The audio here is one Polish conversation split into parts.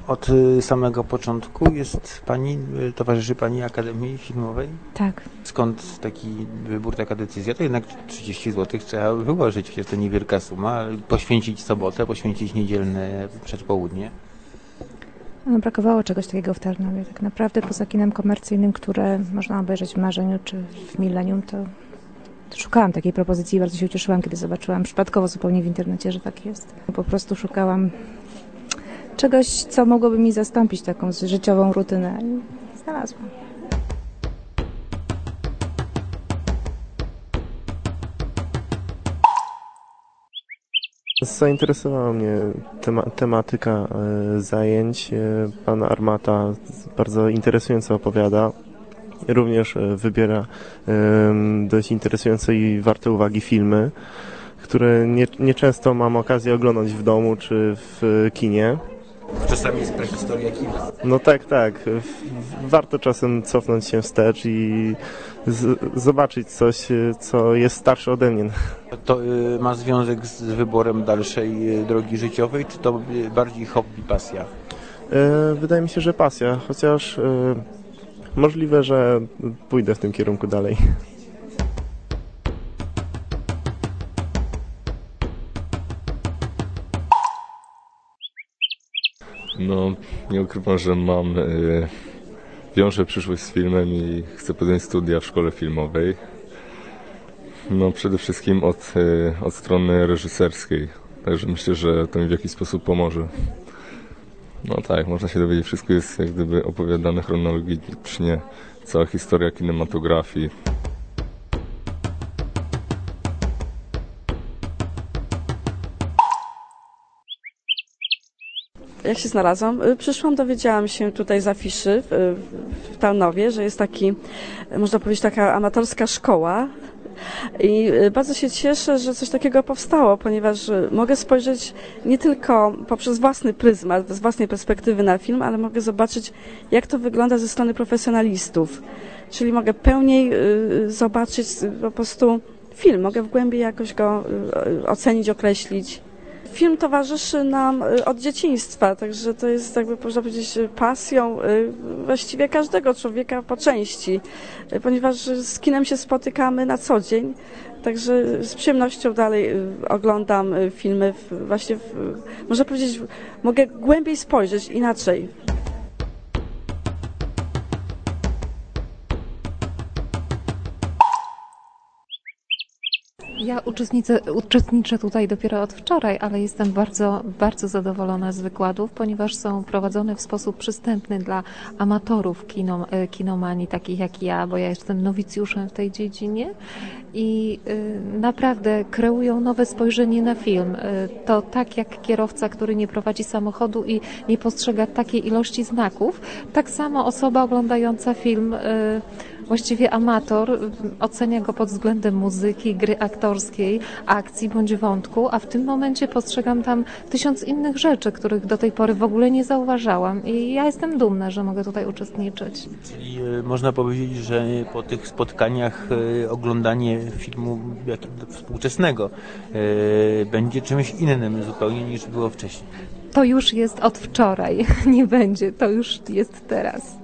Od samego początku towarzyszy Pani Akademii Filmowej? Tak. Skąd taki wybór, taka decyzja? To jednak 30 zł trzeba wyłożyć, przecież to niewielka suma. Poświęcić sobotę, poświęcić niedzielne przedpołudnie. No, brakowało czegoś takiego w Tarnowie. Tak naprawdę poza kinem komercyjnym, które można obejrzeć w Marzeniu czy w Millennium, to szukałam takiej propozycji i bardzo się ucieszyłam, kiedy zobaczyłam przypadkowo zupełnie w internecie, że tak jest. Po prostu szukałam czegoś, co mogłoby mi zastąpić taką życiową rutynę i znalazłam. Zainteresowała mnie tematyka zajęć. Pan Armata bardzo interesująco opowiada. Również wybiera dość interesujące i warte uwagi filmy, które nieczęsto mam okazję oglądać w domu czy w kinie. Czasami jest prehistoria kina. No tak. Warto czasem cofnąć się wstecz i zobaczyć coś, co jest starsze ode mnie. To ma związek z wyborem dalszej drogi życiowej, czy to bardziej hobby, pasja? Wydaje mi się, że pasja, chociaż możliwe, że pójdę w tym kierunku dalej. No, nie ukrywam, że wiążę przyszłość z filmem i chcę podjąć studia w szkole filmowej. No, przede wszystkim od strony reżyserskiej, także myślę, że to mi w jakiś sposób pomoże. No tak, można się dowiedzieć, wszystko jest jak gdyby opowiadane chronologicznie, cała historia kinematografii. Jak się znalazłam? Przyszłam, dowiedziałam się tutaj z afiszy w Tarnowie, że jest taki, można powiedzieć, taka amatorska szkoła. I bardzo się cieszę, że coś takiego powstało, ponieważ mogę spojrzeć nie tylko poprzez własny pryzmat, z własnej perspektywy na film, ale mogę zobaczyć, jak to wygląda ze strony profesjonalistów. Czyli mogę pełniej zobaczyć po prostu film, mogę w głębi jakoś go ocenić, określić. Film towarzyszy nam od dzieciństwa, także to jest, jakby można powiedzieć, pasją właściwie każdego człowieka po części, ponieważ z kinem się spotykamy na co dzień, także z przyjemnością dalej oglądam filmy, można powiedzieć, mogę głębiej spojrzeć, inaczej. Ja uczestniczę tutaj dopiero od wczoraj, ale jestem bardzo, bardzo zadowolona z wykładów, ponieważ są prowadzone w sposób przystępny dla amatorów kinomanii, takich jak ja, bo ja jestem nowicjuszem w tej dziedzinie i naprawdę kreują nowe spojrzenie na film. To tak jak kierowca, który nie prowadzi samochodu i nie postrzega takiej ilości znaków, tak samo osoba oglądająca film, właściwie amator, ocenia go pod względem muzyki, gry aktorskiej, akcji bądź wątku, a w tym momencie postrzegam tam 1000 innych rzeczy, których do tej pory w ogóle nie zauważałam i ja jestem dumna, że mogę tutaj uczestniczyć. Czyli można powiedzieć, że po tych spotkaniach oglądanie filmu współczesnego będzie czymś innym zupełnie niż było wcześniej. To już jest od wczoraj, nie będzie, to już jest teraz.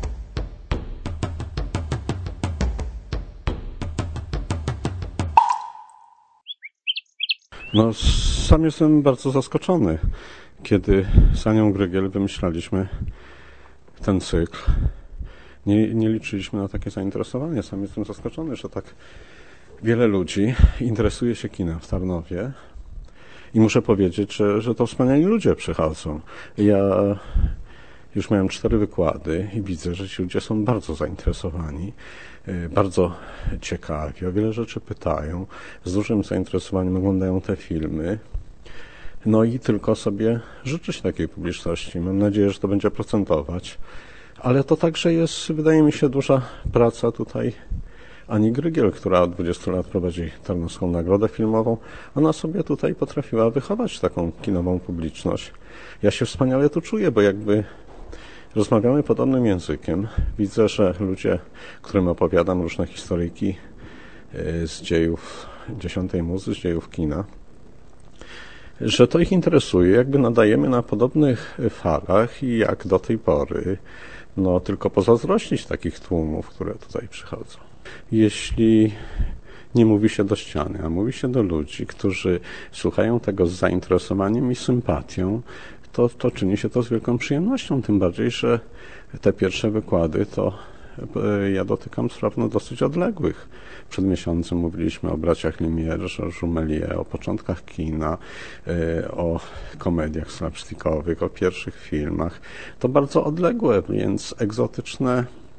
No, sam jestem bardzo zaskoczony, kiedy z Anią Grygiel wymyślaliśmy ten cykl. Nie liczyliśmy na takie zainteresowanie. Sam jestem zaskoczony, że tak wiele ludzi interesuje się kinem w Tarnowie. I muszę powiedzieć, że to wspaniali ludzie przychodzą. Ja już miałem 4 wykłady i widzę, że ci ludzie są bardzo zainteresowani, bardzo ciekawi, o wiele rzeczy pytają, z dużym zainteresowaniem oglądają te filmy. No i tylko sobie życzę się takiej publiczności. Mam nadzieję, że to będzie procentować. Ale to także jest, wydaje mi się, duża praca tutaj Ani Grygiel, która od 20 lat prowadzi Tarnowską Nagrodę Filmową. Ona sobie tutaj potrafiła wychować taką kinową publiczność. Ja się wspaniale tu czuję, bo jakby rozmawiamy podobnym językiem. Widzę, że ludzie, którym opowiadam różne historyjki z dziejów 10. muzy, z dziejów kina, że to ich interesuje, jakby nadajemy na podobnych falach i jak do tej pory, no tylko pozazdrościć takich tłumów, które tutaj przychodzą. Jeśli nie mówi się do ściany, a mówi się do ludzi, którzy słuchają tego z zainteresowaniem i sympatią, to czyni się to z wielką przyjemnością, tym bardziej, że te pierwsze wykłady to ja dotykam spraw dosyć odległych. Przed miesiącem mówiliśmy o braciach Lumière, Georgesu Méliès, o początkach kina, o komediach slapstickowych, o pierwszych filmach. To bardzo odległe, więc egzotyczne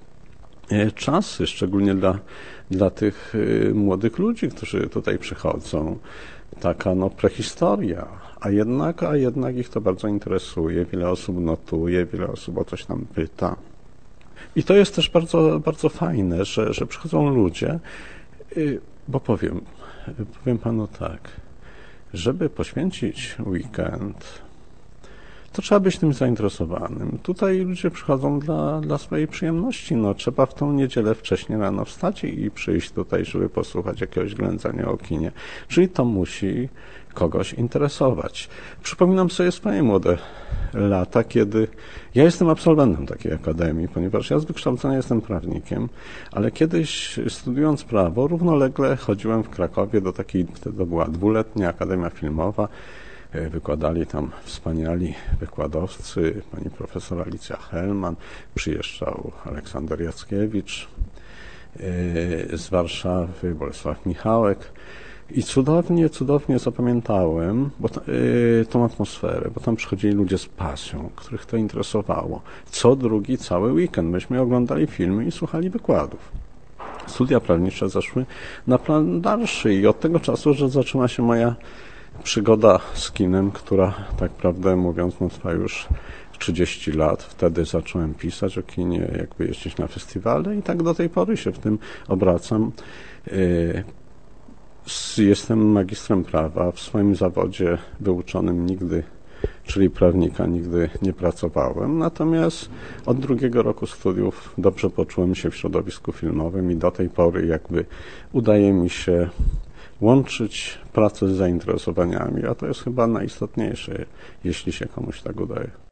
czasy, szczególnie dla tych młodych ludzi, którzy tutaj przychodzą. Taka prehistoria, a jednak ich to bardzo interesuje. Wiele osób notuje, wiele osób o coś tam pyta. I to jest też bardzo, bardzo fajne, że przychodzą ludzie, bo powiem panu tak, żeby poświęcić weekend, to trzeba być tym zainteresowanym. Tutaj ludzie przychodzą dla swojej przyjemności. Trzeba w tą niedzielę wcześnie rano wstać i przyjść tutaj, żeby posłuchać jakiegoś ględzania o kinie. Czyli to musi kogoś interesować. Przypominam sobie swoje młode lata, kiedy ja jestem absolwentem takiej akademii, ponieważ ja z wykształcenia jestem prawnikiem, ale kiedyś studiując prawo, równolegle chodziłem w Krakowie do takiej, wtedy to była 2-letnia akademia filmowa. Wykładali tam wspaniali wykładowcy, pani profesor Alicja Hellman, przyjeżdżał Aleksander Jackiewicz z Warszawy, Bolesław Michałek i cudownie zapamiętałem tą atmosferę, bo tam przychodzili ludzie z pasją, których to interesowało. Co drugi cały weekend myśmy oglądali filmy i słuchali wykładów. Studia prawnicze zaszły na plan dalszy i od tego czasu, że zaczęła się moja przygoda z kinem, która tak prawdę mówiąc trwa już 30 lat. Wtedy zacząłem pisać o kinie, jakby jeździć na festiwale i tak do tej pory się w tym obracam. Jestem magistrem prawa, w swoim zawodzie wyuczonym nigdy, czyli prawnika, nigdy nie pracowałem, natomiast od 2 roku studiów dobrze poczułem się w środowisku filmowym i do tej pory jakby udaje mi się łączyć pracę z zainteresowaniami, a to jest chyba najistotniejsze, jeśli się komuś tak udaje.